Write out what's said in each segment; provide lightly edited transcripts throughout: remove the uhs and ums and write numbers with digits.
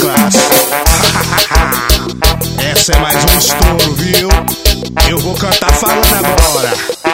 Douglas. Essa é mais um estouro, viu? Eu vou cantar falando agora.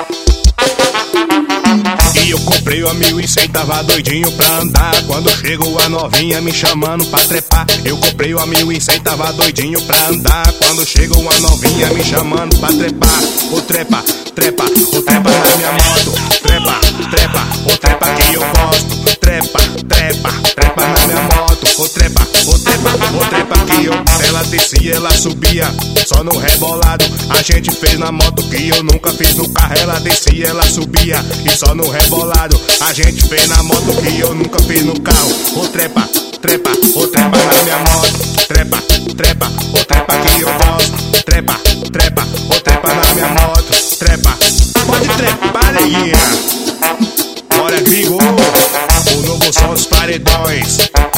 E eu comprei o 1.100, tava doidinho pra andar. Quando chegou a novinha me chamando pra trepar. Eu comprei o 1.100, tava doidinho pra andar. Quando chegou a novinha me chamando pra trepar. Ô trepa, trepa, ô trepa na minha moto. Trepa, trepa, ô trepa que eu gosto. Trepa, trepa, trepa na minha moto. Ô trepa, ô trepa, ô trepa que eu. Ela descia, ela subia, só no rebolado. A gente fez na moto que eu nunca fiz no carro. Ela descia, ela subia e só no rebolado. A gente fez na moto que eu nunca fiz no carro. Ô trepa, trepa, ô trepa na minha moto. Trepa, trepa, ô trepa que eu gosto. Trepa, trepa, ô trepa na minha moto. Trepa, pode trepar, neguinha. Bora vigor, o novo som dos paredões.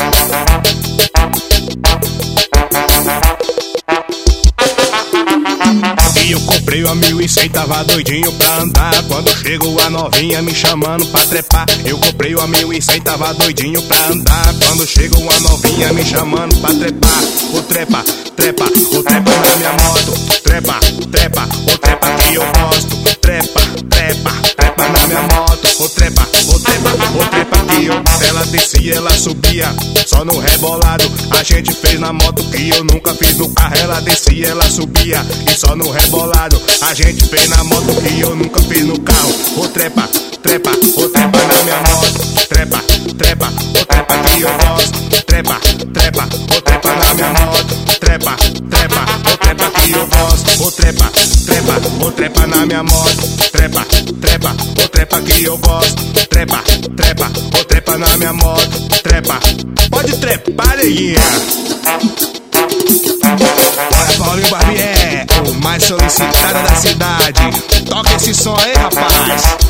E eu comprei o 1.100, tava doidinho pra andar. Quando chegou a novinha me chamando pra trepar. Eu comprei o 1.100, tava doidinho pra andar. Quando chegou a novinha me chamando pra trepar. Ô trepa, trepa, ô trepa na minha moto. Trepa, trepa, ô trepa que eu gosto. Trepa, trepa, trepa na minha moto. Ô trepa, ô trepa, ô trepa que eu. Ela descia, ela subia, só no rebolado. A gente fez na moto que eu nunca fiz no carro. Ela descia, ela subia e só no rebolado. A gente fez na moto que eu nunca fiz no carro. Ô trepa, trepa, ô trepa na minha moto. Trepa, trepa, ô trepa que eu gosto. Trepa, trepa, ô trepa na minha moto. Trepa, trepa, ô trepa que eu gosto. Ô trepa, trepa, ô trepa na minha moto. Trepa, trepa, ô trepa que eu gosto. Trepa, trepa, ô trepa na minha moto. Trepa, pode trepar, neguinha. Bora, Paulinho Barbier, o mais solicitado da cidade. Toca esse som aí, rapaz.